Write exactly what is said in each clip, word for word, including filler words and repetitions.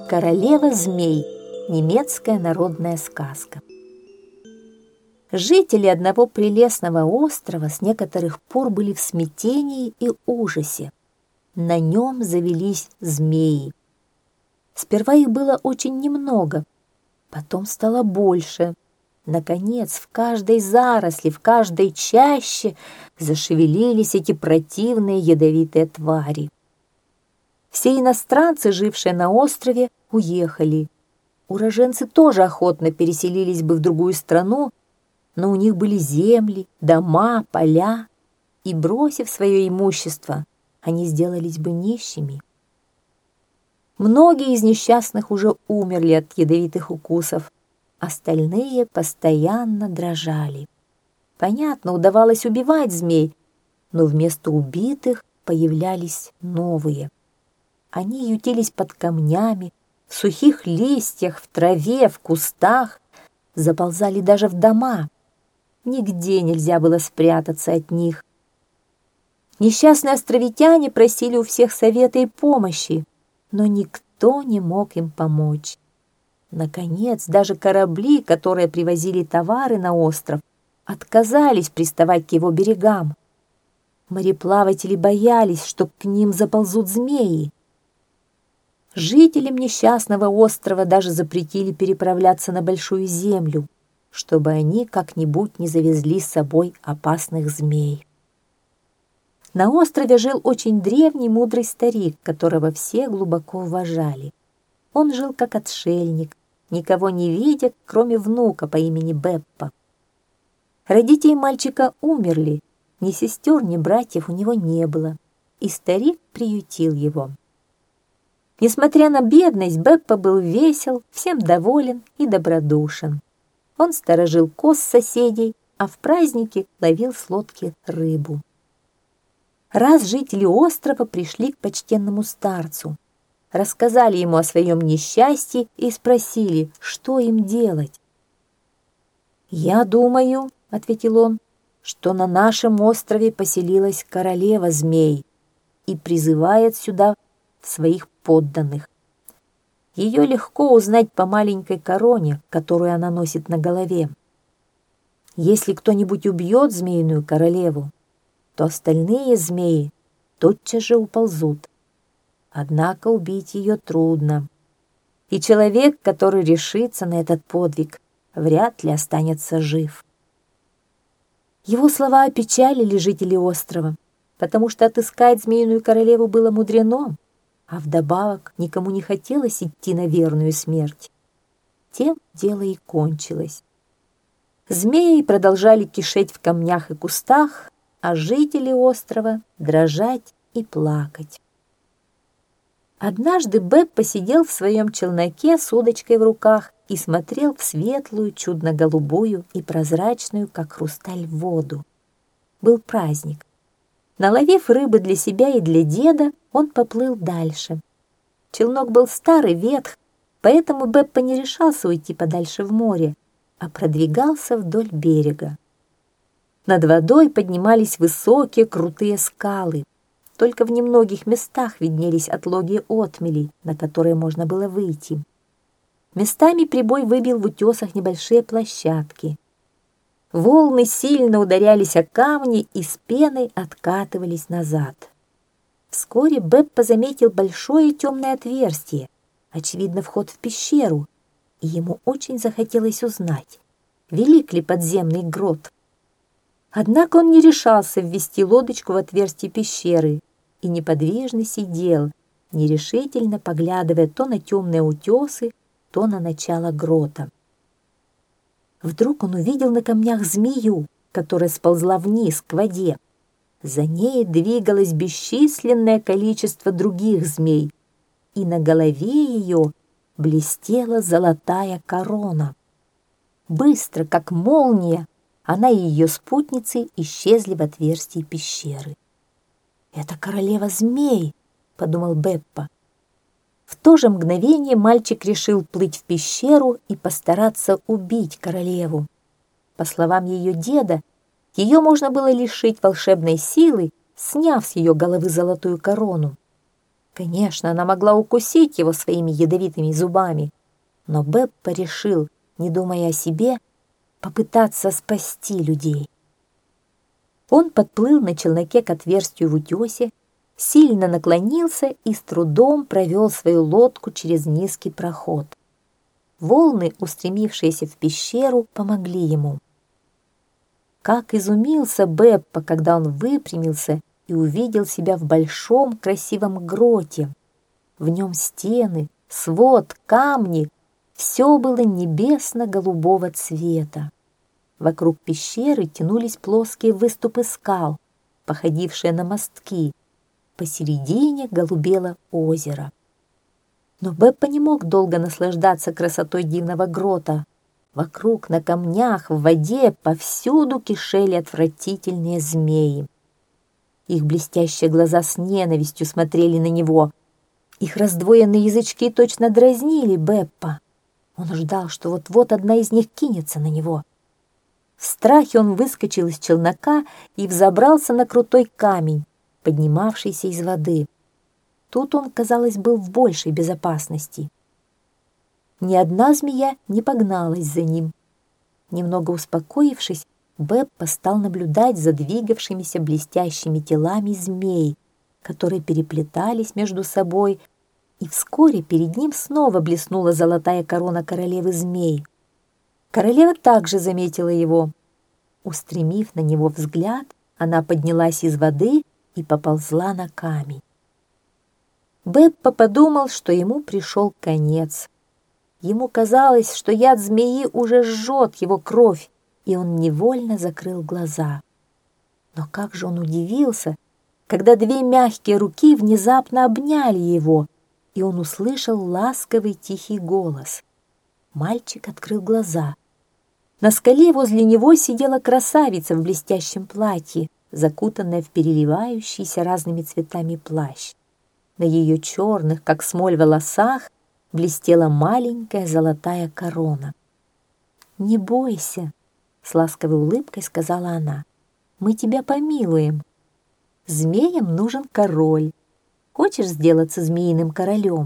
Королева змей. Немецкая народная сказка. Жители одного прелестного острова с некоторых пор были в смятении и ужасе. На нем завелись змеи. Сперва их было очень немного, потом стало больше. Наконец, в каждой заросли, в каждой чаще зашевелились эти противные ядовитые твари. Все иностранцы, жившие на острове, уехали. Уроженцы тоже охотно переселились бы в другую страну, но у них были земли, дома, поля, и, бросив свое имущество, они сделались бы нищими. Многие из несчастных уже умерли от ядовитых укусов, остальные постоянно дрожали. Понятно, удавалось убивать змей, но вместо убитых появлялись новые. Они ютились под камнями, в сухих листьях, в траве, в кустах, заползали даже в дома. Нигде нельзя было спрятаться от них. Несчастные островитяне просили у всех совета и помощи, но никто не мог им помочь. Наконец, даже корабли, которые привозили товары на остров, отказались приставать к его берегам. Мореплаватели боялись, что к ним заползут змеи. Жителям несчастного острова даже запретили переправляться на Большую Землю, чтобы они как-нибудь не завезли с собой опасных змей. На острове жил очень древний мудрый старик, которого все глубоко уважали. Он жил как отшельник, никого не видя, кроме внука по имени Беппа. Родители мальчика умерли, ни сестер, ни братьев у него не было, и старик приютил его. Несмотря на бедность, Беппа был весел, всем доволен и добродушен. Он сторожил коз соседей, а в праздники ловил с лодки рыбу. Раз жители острова пришли к почтенному старцу, рассказали ему о своем несчастье и спросили, что им делать. «Я думаю, — ответил он, — что на нашем острове поселилась королева змей и призывает сюда своих подданных. Ее легко узнать по маленькой короне, которую она носит на голове. Если кто-нибудь убьет змеиную королеву, то остальные змеи тотчас же уползут. Однако убить ее трудно, и человек, который решится на этот подвиг, вряд ли останется жив». Его слова опечалили жителей острова, потому что отыскать змеиную королеву было мудрено, а вдобавок никому не хотелось идти на верную смерть. Тем дело и кончилось. Змеи продолжали кишеть в камнях и кустах, а жители острова дрожать и плакать. Однажды Беппа сидел в своем челноке с удочкой в руках и смотрел в светлую, чудно-голубую и прозрачную, как хрусталь, воду. Был праздник. Наловив рыбы для себя и для деда, он поплыл дальше. Челнок был старый, ветх, поэтому Беппа не решался уйти подальше в море, а продвигался вдоль берега. Над водой поднимались высокие крутые скалы. Только в немногих местах виднелись отлогие отмели, на которые можно было выйти. Местами прибой выбил в утесах небольшие площадки. Волны сильно ударялись о камни и с пеной откатывались назад. Вскоре Беппа заметил большое темное отверстие, очевидно, вход в пещеру, и ему очень захотелось узнать, велик ли подземный грот. Однако он не решался ввести лодочку в отверстие пещеры и неподвижно сидел, нерешительно поглядывая то на темные утесы, то на начало грота. Вдруг он увидел на камнях змею, которая сползла вниз к воде. За ней двигалось бесчисленное количество других змей, и на голове ее блестела золотая корона. Быстро, как молния, она и ее спутницы исчезли в отверстии пещеры. «Это королева змей», — подумал Беппа. В то же мгновение мальчик решил плыть в пещеру и постараться убить королеву. По словам ее деда, ее можно было лишить волшебной силы, сняв с ее головы золотую корону. Конечно, она могла укусить его своими ядовитыми зубами, но Беппа решил, не думая о себе, попытаться спасти людей. Он подплыл на челноке к отверстию в утесе, сильно наклонился и с трудом провел свою лодку через низкий проход. Волны, устремившиеся в пещеру, помогли ему. Как изумился Беппа, когда он выпрямился и увидел себя в большом красивом гроте. В нем стены, свод, камни — все было небесно-голубого цвета. Вокруг пещеры тянулись плоские выступы скал, походившие на мостки. Посередине голубело озеро. Но Беппа не мог долго наслаждаться красотой дивного грота. Вокруг, на камнях, в воде повсюду кишели отвратительные змеи. Их блестящие глаза с ненавистью смотрели на него. Их раздвоенные язычки точно дразнили Беппа. Он ждал, что вот-вот одна из них кинется на него. В страхе он выскочил из челнока и взобрался на крутой камень, поднимавшийся из воды. Тут он, казалось, был в большей безопасности. Ни одна змея не погналась за ним. Немного успокоившись, Беппа стал наблюдать за двигавшимися блестящими телами змей, которые переплетались между собой, и вскоре перед ним снова блеснула золотая корона королевы змей. Королева также заметила его. Устремив на него взгляд, она поднялась из воды и поползла на камень. Беппа подумал, что ему пришел конец. Ему казалось, что яд змеи уже жжет его кровь, и он невольно закрыл глаза. Но как же он удивился, когда две мягкие руки внезапно обняли его, и он услышал ласковый тихий голос. Мальчик открыл глаза. На скале возле него сидела красавица в блестящем платье, закутанная в переливающийся разными цветами плащ. На ее черных, как смоль, волосах блестела маленькая золотая корона. «Не бойся», — с ласковой улыбкой сказала она, — «мы тебя помилуем. Змеям нужен король. Хочешь сделаться змеиным королем?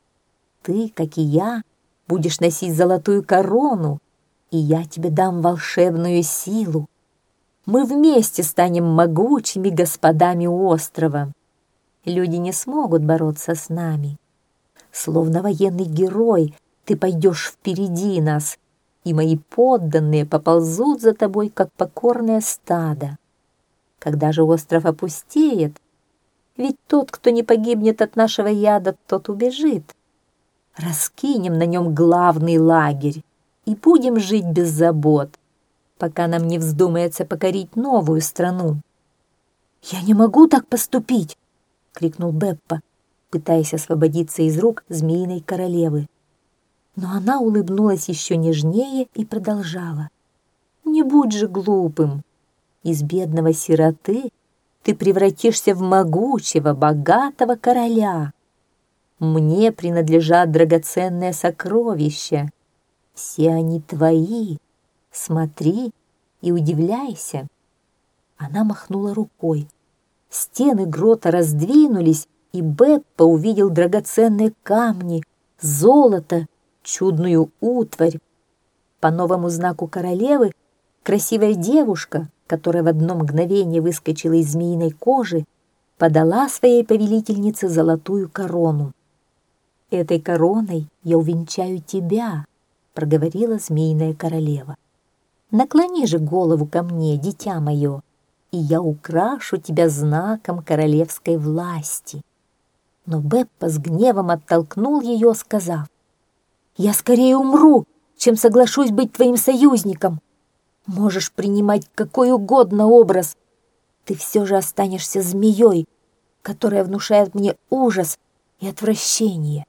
Ты, как и я, будешь носить золотую корону, и я тебе дам волшебную силу. Мы вместе станем могучими господами острова. Люди не смогут бороться с нами. Словно военный герой ты пойдешь впереди нас, и мои подданные поползут за тобой, как покорное стадо. Когда же остров опустеет, ведь тот, кто не погибнет от нашего яда, тот убежит. Раскинем на нем главный лагерь и будем жить без забот, пока нам не вздумается покорить новую страну». «Я не могу так поступить!» — крикнул Беппа, пытаясь освободиться из рук змеиной королевы. Но она улыбнулась еще нежнее и продолжала. «Не будь же глупым. Из бедного сироты ты превратишься в могучего, богатого короля. Мне принадлежат драгоценные сокровища. Все они твои. Смотри и удивляйся». Она махнула рукой. Стены грота раздвинулись, и Беппа увидел драгоценные камни, золото, чудную утварь. По новому знаку королевы красивая девушка, которая в одно мгновение выскочила из змеиной кожи, подала своей повелительнице золотую корону. «Этой короной я увенчаю тебя», — проговорила змеиная королева. «Наклони же голову ко мне, дитя мое, и я украшу тебя знаком королевской власти». Но Беппа с гневом оттолкнул ее, сказав: «Я скорее умру, чем соглашусь быть твоим союзником. Можешь принимать какой угодно образ. Ты все же останешься змеей, которая внушает мне ужас и отвращение».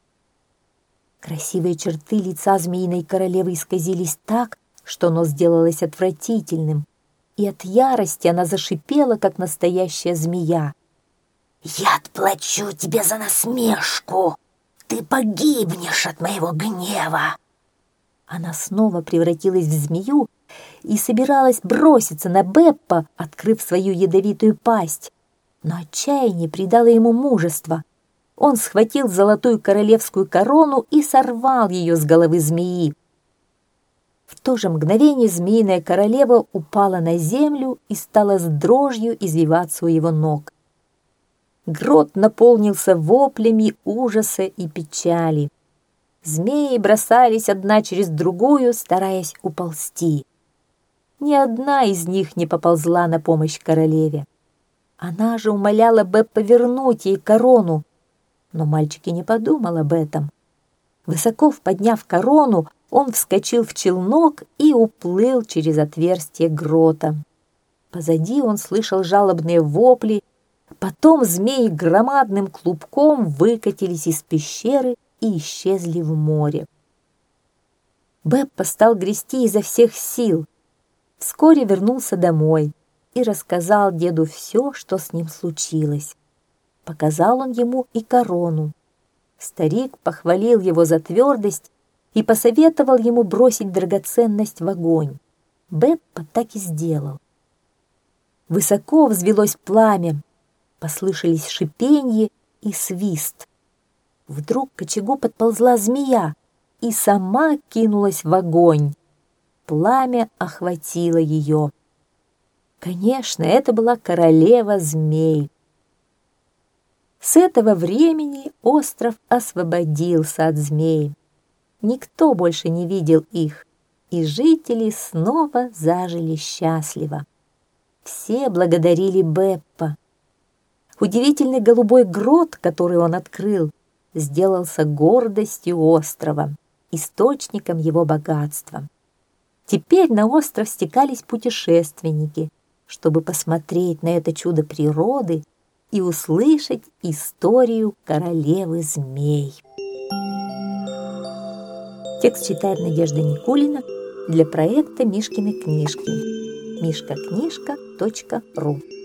Красивые черты лица змеиной королевы исказились так, что оно сделалось отвратительным, и от ярости она зашипела, как настоящая змея. «Я отплачу тебе за насмешку! Ты погибнешь от моего гнева!» Она снова превратилась в змею и собиралась броситься на Беппа, открыв свою ядовитую пасть, но отчаяние придало ему мужество. Он схватил золотую королевскую корону и сорвал ее с головы змеи. В то же мгновение змеиная королева упала на землю и стала с дрожью извиваться у его ног. Грот наполнился воплями ужаса и печали. Змеи бросались одна через другую, стараясь уползти. Ни одна из них не поползла на помощь королеве. Она же умоляла Беппа вернуть ей корону, но мальчик и не подумал об этом. Высоко подняв корону, он вскочил в челнок и уплыл через отверстие грота. Позади он слышал жалобные вопли. Потом змеи громадным клубком выкатились из пещеры и исчезли в море. Беппа стал грести изо всех сил. Вскоре вернулся домой и рассказал деду все, что с ним случилось. Показал он ему и корону. Старик похвалил его за твердость и посоветовал ему бросить драгоценность в огонь. Беппа так и сделал. Высоко взвелось пламя, послышались шипенье и свист. Вдруг к очагу подползла змея и сама кинулась в огонь. Пламя охватило ее. Конечно, это была королева змей. С этого времени остров освободился от змей. Никто больше не видел их, и жители снова зажили счастливо. Все благодарили Беппа. Удивительный голубой грот, который он открыл, сделался гордостью острова, источником его богатства. Теперь на остров стекались путешественники, чтобы посмотреть на это чудо природы и услышать историю королевы змей. Текст читает Надежда Никулина для проекта «Мишкины книжки» мишка книжка точка ру.